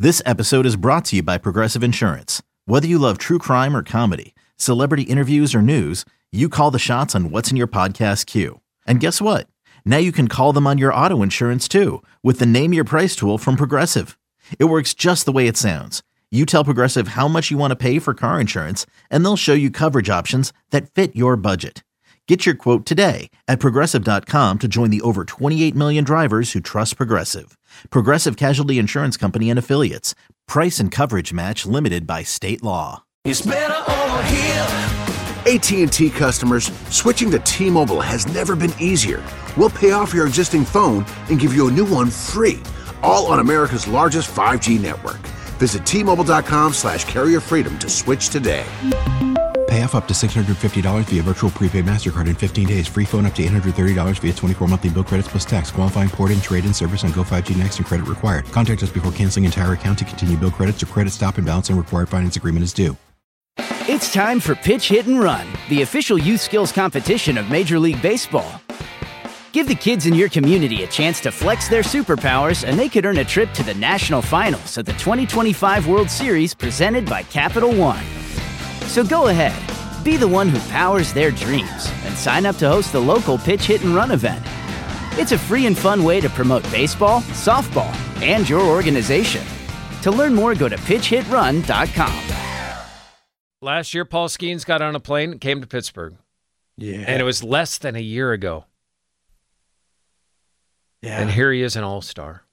This episode is brought to you by Progressive Insurance. Whether you love true crime or comedy, celebrity interviews or news, you call the shots on what's in your podcast queue. And guess what? Now you can call them on your auto insurance too with the Name Your Price tool from Progressive. It works just the way it sounds. You tell Progressive how much you want to pay for car insurance, and they'll show you coverage options that fit your budget. Get your quote today at Progressive.com to join the over 28 million drivers who trust Progressive. Progressive Casualty Insurance Company and Affiliates. Price and coverage match limited by state law. It's better over here. AT&T customers, switching to T-Mobile has never been easier. We'll pay off your existing phone and give you a new one free, all on America's largest 5G network. Visit T-Mobile.com/carrier freedom to switch today. Pay off up to $650 via virtual prepaid MasterCard in 15 days. Free phone up to $830 via 24 monthly bill credits plus tax. Qualifying port-in, trade-in service on Go 5G Next and credit required. Contact us before canceling entire account to continue bill credits or credit stop and balance and required finance agreement is due. It's time for Pitch, Hit, and Run, the official youth skills competition of Major League Baseball. Give the kids in your community a chance to flex their superpowers, and they could earn a trip to the national finals of the 2025 World Series presented by Capital One. So go ahead, be the one who powers their dreams, and sign up to host the local Pitch, Hit, and Run event. It's a free and fun way to promote baseball, softball, and your organization. To learn more, go to pitchhitrun.com. Last year, Paul Skeens got on a plane and came to Pittsburgh. Yeah. And it was less than a year ago. Yeah. And here he is, an all-star.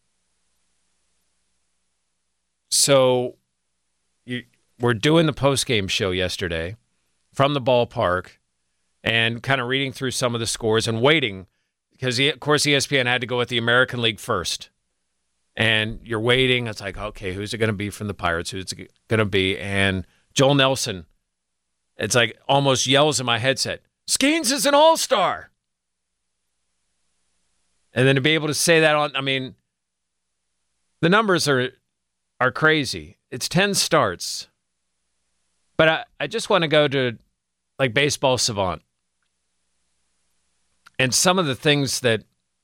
So we're doing the post-game show yesterday from the ballpark and kind of reading through some of the scores and waiting because, of course, ESPN had to go with the American League first. And you're waiting. It's like, okay, who's it going to be from the Pirates? Who's it going to be? And Joel Nelson, it's like almost yells in my headset, Skeens is an all-star. And then to be able to say that on, I mean, the numbers are crazy. It's 10 starts. But I just want to go to like Baseball Savant. And some of the things that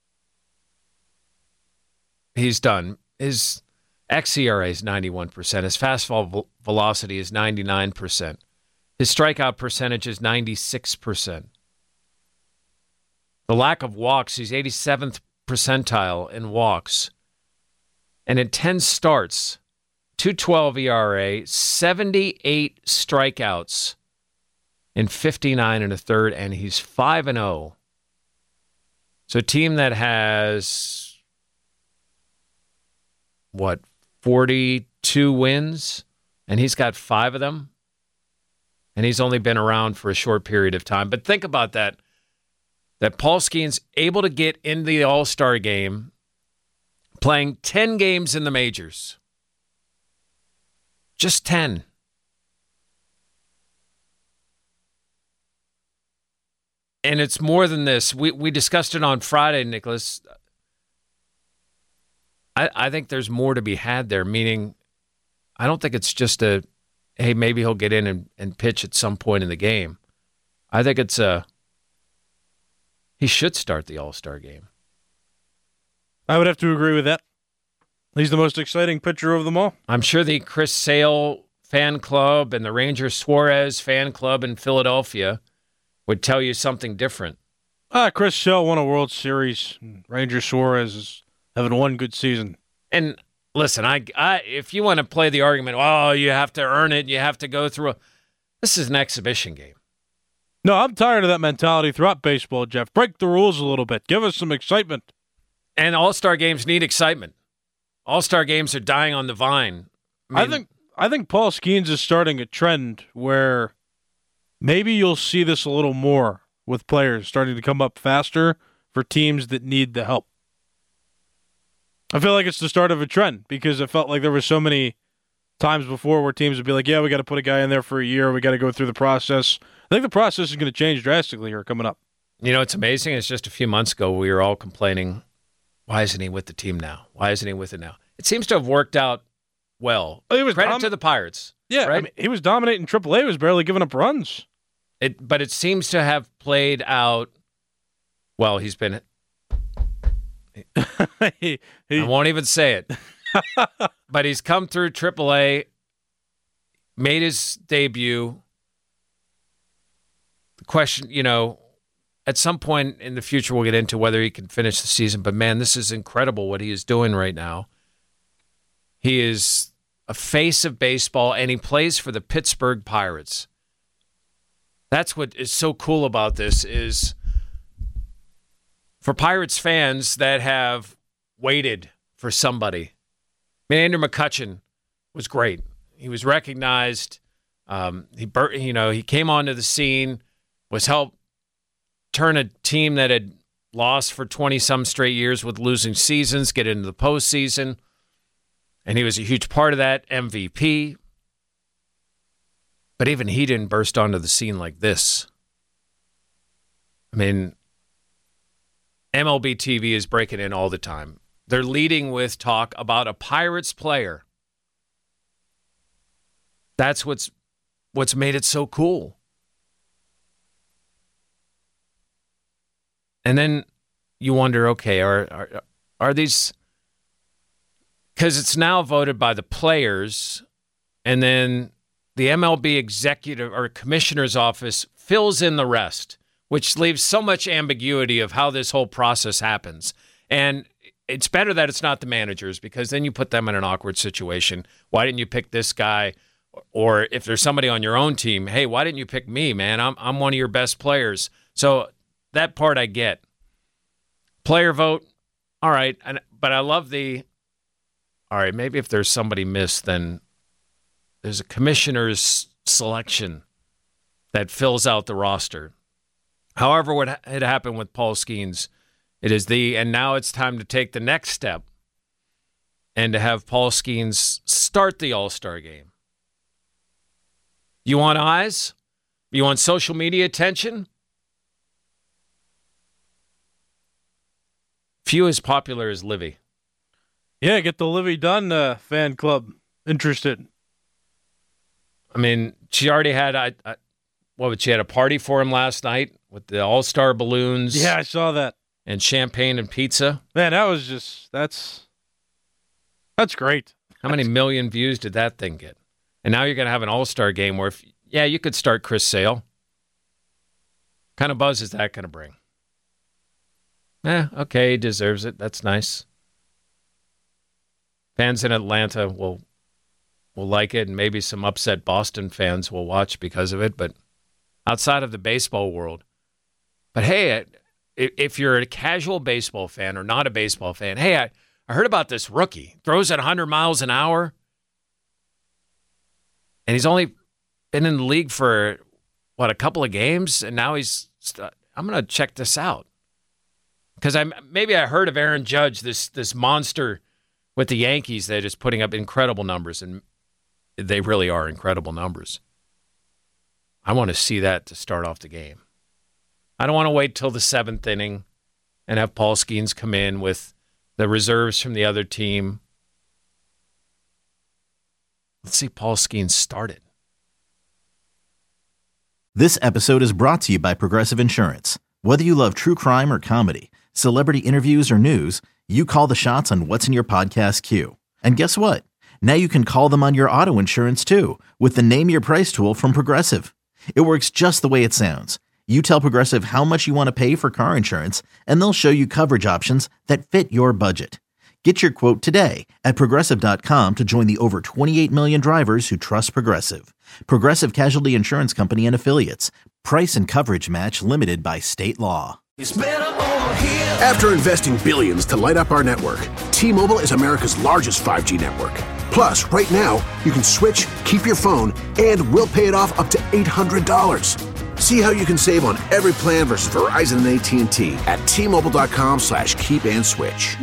he's done, his xERA is 91%. His fastball velocity is 99%. His strikeout percentage is 96%. The lack of walks, he's 87th percentile in walks. And in 10 starts, 2.12 ERA, 78 strikeouts in 59 and a third, and he's 5-0. So a team that has, 42 wins, and he's got 5 of them, and he's only been around for a short period of time. But think about that Paul Skeens able to get in the All-Star game, playing 10 games in the majors. Just 10. And it's more than this. We discussed it on Friday, Nicholas. I think there's more to be had there, meaning I don't think it's just hey, maybe he'll get in and pitch at some point in the game. I think it's he should start the All-Star game. I would have to agree with that. He's the most exciting pitcher of them all. I'm sure the Chris Sale fan club and the Ranger Suarez fan club in Philadelphia would tell you something different. Chris Sale won a World Series. Ranger Suarez is having one good season. And listen, I if you want to play the argument, you have to earn it, you have to go through this is an exhibition game. No, I'm tired of that mentality throughout baseball, Jeff. Break the rules a little bit. Give us some excitement. And All-Star games need excitement. All-Star games are dying on the vine. I think Paul Skeens is starting a trend where maybe you'll see this a little more with players starting to come up faster for teams that need the help. I feel like it's the start of a trend because it felt like there were so many times before where teams would be like, yeah, we got to put a guy in there for a year. We got to go through the process. I think the process is going to change drastically here coming up. You know, it's amazing. It's just a few months ago we were all complaining, why isn't he with the team now? Why isn't he with it now? It seems to have worked out well. Credit to the Pirates. Yeah, right? I mean, he was dominating AAA. He was barely giving up runs. But it seems to have played out well. He's been... I won't even say it. But he's come through AAA, made his debut. The question, at some point in the future we'll get into whether he can finish the season. But, man, this is incredible what he is doing right now. He is a face of baseball, and he plays for the Pittsburgh Pirates. That's what is so cool about this is for Pirates fans that have waited for somebody. I mean, Andrew McCutchen was great. He was recognized. He came onto the scene, was helped turn a team that had lost for 20-some straight years with losing seasons, get into the postseason. And he was a huge part of that, MVP. But even he didn't burst onto the scene like this. I mean, MLB TV is breaking in all the time. They're leading with talk about a Pirates player. That's what's made it so cool. And then you wonder, okay, are these... Because it's now voted by the players, and then the MLB executive or commissioner's office fills in the rest, which leaves so much ambiguity of how this whole process happens. And it's better that it's not the managers, because then you put them in an awkward situation. Why didn't you pick this guy? Or if there's somebody on your own team, hey, why didn't you pick me, man? I'm one of your best players. So that part I get. Player vote, all right. But I love all right, maybe if there's somebody missed, then there's a commissioner's selection that fills out the roster. However, what had happened with Paul Skeens, and now it's time to take the next step and to have Paul Skeens start the All-Star game. You want eyes? You want social media attention? Few as popular as Livy. Yeah, get the Livy Dunn fan club interested. I mean, she already had she had a party for him last night with the All-Star balloons. Yeah, I saw that. And champagne and pizza. Man, that was that's great. How many million views did that thing get? And now you're going to have an All-Star game where, you could start Chris Sale. What kind of buzz is that going to bring? Okay, he deserves it. That's nice. Fans in Atlanta will like it, and maybe some upset Boston fans will watch because of it, but outside of the baseball world. But hey, if you're a casual baseball fan or not a baseball fan, hey, I heard about this rookie. Throws at 100 miles an hour, and he's only been in the league for, a couple of games, and now I'm going to check this out. Because I heard of Aaron Judge, this monster with the Yankees that is putting up incredible numbers, and they really are incredible numbers. I want to see that to start off the game. I don't want to wait till the 7th inning and have Paul Skeens come in with the reserves from the other team. Let's see Paul Skeens started. This episode is brought to you by Progressive Insurance. Whether you love true crime or comedy, celebrity interviews or news, you call the shots on what's in your podcast queue. And guess what? Now you can call them on your auto insurance too with the Name Your Price tool from Progressive. It works just the way it sounds. You tell Progressive how much you want to pay for car insurance, and they'll show you coverage options that fit your budget. Get your quote today at Progressive.com to join the over 28 million drivers who trust Progressive. Progressive Casualty Insurance Company and Affiliates. Price and coverage match limited by state law. It's better over here. After investing billions to light up our network, T-Mobile is America's largest 5G network. Plus, right now, you can switch, keep your phone, and we'll pay it off up to $800. See how you can save on every plan versus Verizon and AT&T at T-Mobile.com/keep-and-switch.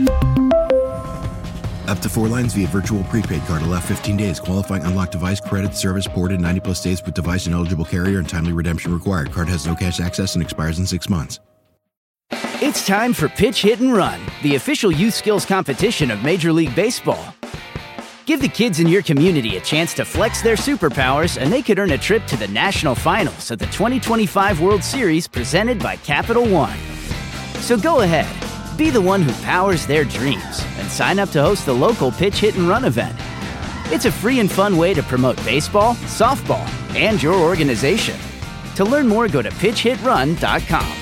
Up to 4 lines via virtual prepaid card. Allow 15 days. Qualifying unlocked device credit service ported 90+ days with device and eligible carrier and timely redemption required. Card has no cash access and expires in 6 months. It's time for Pitch Hit and Run, the official youth skills competition of Major League Baseball. Give the kids in your community a chance to flex their superpowers, and they could earn a trip to the national finals of the 2025 World Series presented by Capital One. So go ahead, Be the one who powers their dreams and sign up to host the local Pitch Hit and Run event. It's a free and fun way to promote baseball, softball, and your organization. To learn more, go to pitchhitrun.com.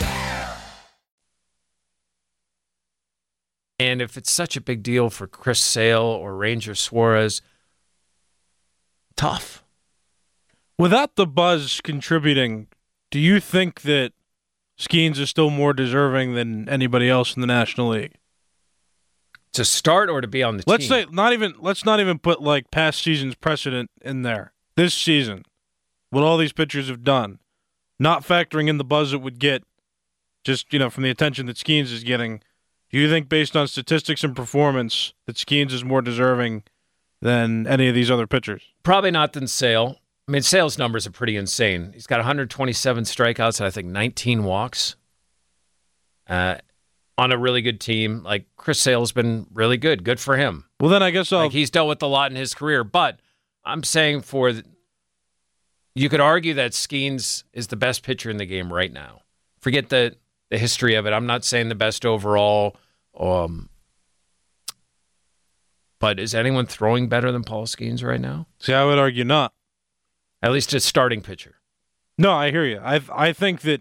And if it's such a big deal for Chris Sale or Ranger Suarez, tough. Without the buzz contributing, do you think that Skeens is still more deserving than anybody else in the National League? To start or to be on the Let's team? let's not even put like past season's precedent in there. This season, what all these pitchers have done, not factoring in the buzz it would get just, from the attention that Skeens is getting, do you think based on statistics and performance that Skeens is more deserving than any of these other pitchers? Probably not than Sale. I mean, Sale's numbers are pretty insane. He's got 127 strikeouts and I think 19 walks on a really good team. Like, Chris Sale's been really good. Good for him. Well, then I guess he's dealt with a lot in his career. But I'm saying you could argue that Skeens is the best pitcher in the game right now. Forget the history of it. I'm not saying the best overall. But is anyone throwing better than Paul Skeens right now? See, I would argue not. At least a starting pitcher. No, I hear you. I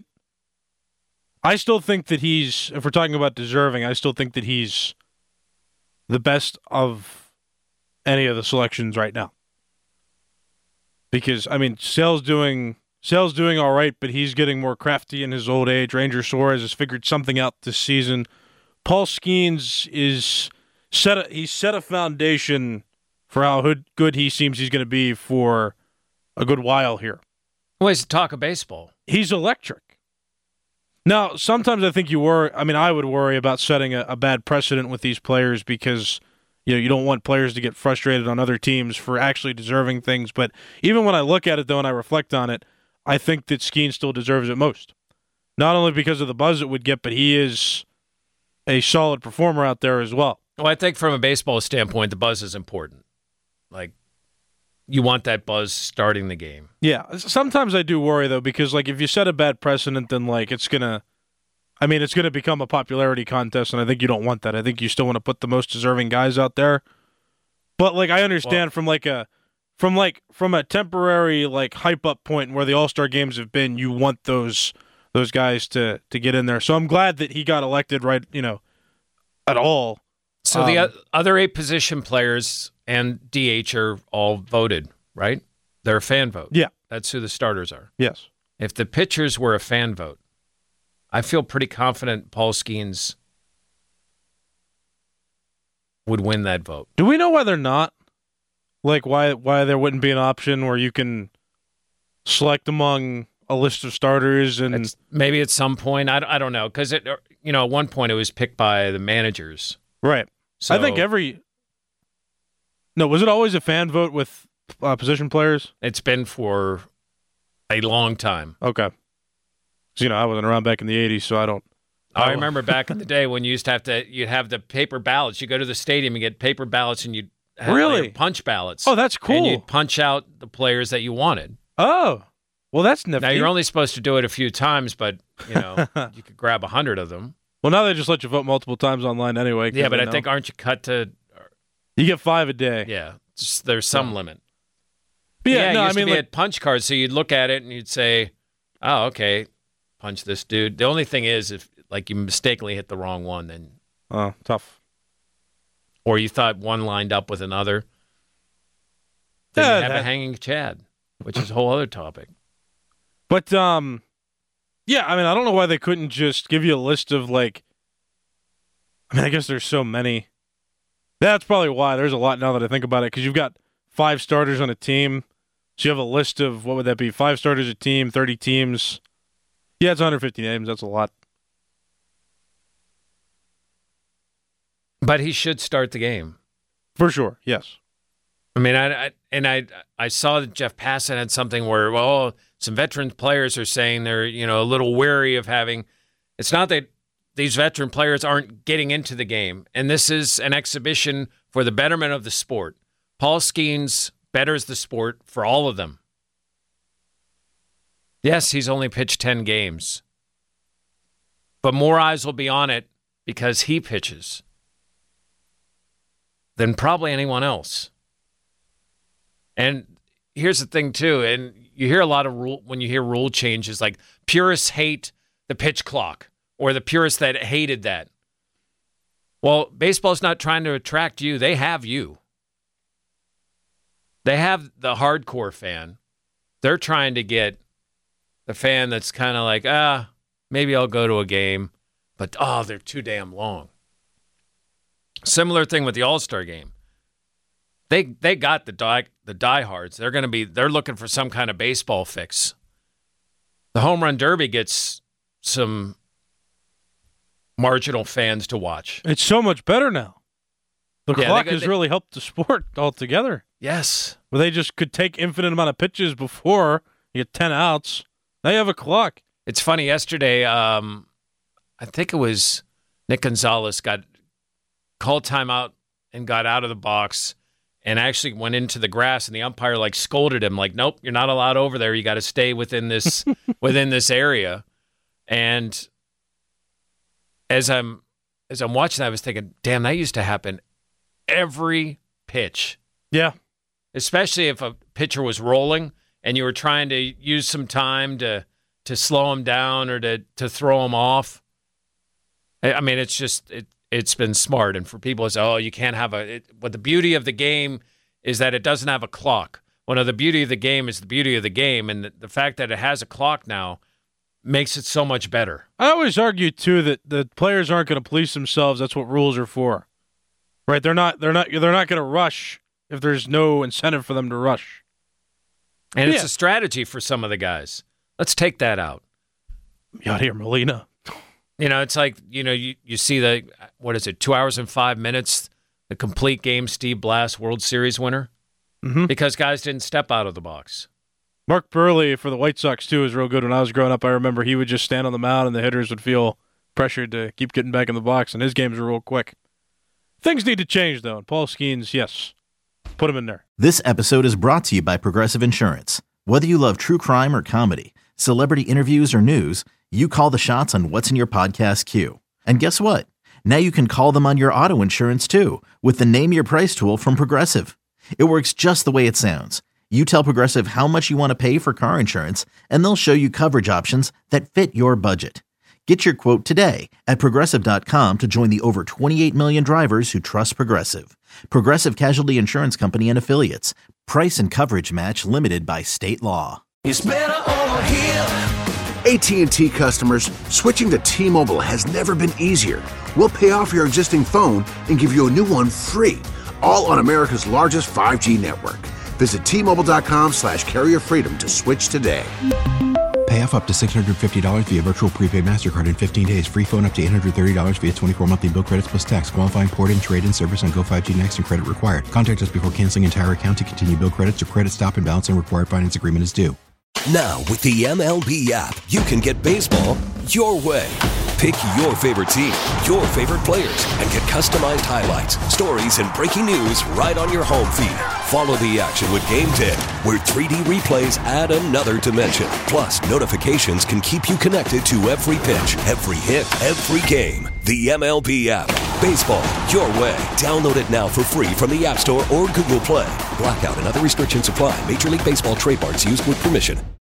still think that he's, if we're talking about deserving, I still think that he's the best of any of the selections right now. Because, I mean, Sale's doing all right, but he's getting more crafty in his old age. Ranger Suarez has figured something out this season. Paul Skeens set a foundation for how good he seems he's going to be for a good while here. Well, he's the talk of baseball. He's electric. Now, sometimes I think I would worry about setting a bad precedent with these players because, you don't want players to get frustrated on other teams for actually deserving things. But even when I look at it, though, and I reflect on it, I think that Skeens still deserves it most. Not only because of the buzz it would get, but he is a solid performer out there as well. Well, I think from a baseball standpoint, the buzz is important. Like, you want that buzz starting the game. Yeah. Sometimes I do worry, though, because, if you set a bad precedent, then, it's going to become a popularity contest, and I think you don't want that. I think you still want to put the most deserving guys out there. But, I understand from a temporary, hype-up point where the All-Star games have been, you want those guys to get in there. So I'm glad that he got elected right, at all. So the other 8 position players and DH are all voted, right? They're a fan vote. Yeah. That's who the starters are. Yes. If the pitchers were a fan vote, I feel pretty confident Paul Skeens would win that vote. Do we know why they're not? Why there wouldn't be an option where you can select among a list of starters and maybe at some point I don't know, because at one point it was picked by the managers. Right. So, I think was it always a fan vote with position players? It's been for a long time. Okay. So, I wasn't around back in the 80s, so I don't. I remember back in the day when you used to you'd have the paper ballots. You go to the stadium and get paper ballots, and you'd have really punch ballots. Oh, that's cool. And you'd punch out the players that you wanted. Oh, well, that's nifty. Now, you're only supposed to do it a few times, but, you could grab 100 of them. Well, now they just let you vote multiple times online anyway. Yeah, but I think, aren't you cut to... You get 5 a day. Yeah, there's some limit. But it used to be at punch cards, so you'd look at it and you'd say, oh, okay, punch this dude. The only thing is, if you mistakenly hit the wrong one, then... Oh, tough. Or you thought one lined up with another. Then you have a hanging Chad, which is a whole other topic. But, I don't know why they couldn't just give you a list of, I guess there's so many. That's probably why. There's a lot now that I think about it, because you've got 5 starters on a team. So you have a list of, what would that be, 5 starters a team, 30 teams. Yeah, it's 150 names. That's a lot. But he should start the game. For sure, yes. I mean, I saw that Jeff Passan had something where, some veteran players are saying they're, a little wary of having. It's not that these veteran players aren't getting into the game, and this is an exhibition for the betterment of the sport. Paul Skeens betters the sport for all of them. Yes, he's only pitched 10 games, but more eyes will be on it because he pitches than probably anyone else. And here's the thing, too, and you hear a lot of when you hear rule changes, like purists hate the pitch clock or the purists that hated that. Well, baseball's not trying to attract you. They have you. They have the hardcore fan. They're trying to get the fan that's kind of like, maybe I'll go to a game, but, they're too damn long. Similar thing with the All-Star game. They got the diehards. They're looking for some kind of baseball fix. The Home Run Derby gets some marginal fans to watch. It's so much better now. The clock has really helped the sport altogether. Yes. Where they just could take infinite amount of pitches before, you get 10 outs. Now you have a clock. It's funny, yesterday, I think it was Nick Gonzalez got called timeout and got out of the box and actually went into the grass, and the umpire scolded him nope, you're not allowed over there. You got to stay within this within this area. And as I'm watching that, I was thinking, damn, that used to happen every pitch. Yeah. Especially if a pitcher was rolling and you were trying to use some time to slow him down or to throw him off. I mean, it's been smart. And for people to say, you can't have but the beauty of the game is that it doesn't have a clock. Well, the beauty of the game is the beauty of the game. And the fact that it has a clock now makes it so much better. I always argue, too, that the players aren't going to police themselves. That's what rules are for. Right? They're not going to rush if there's no incentive for them to rush. And it's a strategy for some of the guys. Let's take that out. Yadier Molina. It's like, you see 2 hours and 5 minutes, the complete game Steve Blass World Series winner? Mm-hmm. Because guys didn't step out of the box. Mark Burley for the White Sox, too, was real good. When I was growing up, I remember he would just stand on the mound and the hitters would feel pressured to keep getting back in the box, and his games were real quick. Things need to change, though, and Paul Skeens, yes, put him in there. This episode is brought to you by Progressive Insurance. Whether you love true crime or comedy, celebrity interviews or news, you call the shots on what's in your podcast queue. And guess what? Now you can call them on your auto insurance, too, with the Name Your Price tool from Progressive. It works just the way it sounds. You tell Progressive how much you want to pay for car insurance, and they'll show you coverage options that fit your budget. Get your quote today at Progressive.com to join the over 28 million drivers who trust Progressive. Progressive Casualty Insurance Company and Affiliates. Price and coverage match limited by state law. It's better over here. AT&T customers, switching to T-Mobile has never been easier. We'll pay off your existing phone and give you a new one free, all on America's largest 5G network. Visit T-Mobile.com/carrierfreedom to switch today. Pay off up to $650 via virtual prepaid MasterCard in 15 days. Free phone up to $830 via 24 monthly bill credits plus tax. Qualifying port-in, trade-in service on Go 5G Next and credit required. Contact us before canceling entire account to continue bill credits or credit stop and balance and required finance agreement is due. Now, with the MLB app, you can get baseball your way. Pick your favorite team, your favorite players, and get customized highlights, stories, and breaking news right on your home feed. Follow the action with Game Day, where 3D replays add another dimension. Plus, notifications can keep you connected to every pitch, every hit, every game. The MLB app. Baseball your way. Download it now for free from the App Store or Google Play. Blackout and other restrictions apply. Major League Baseball trademarks used with permission.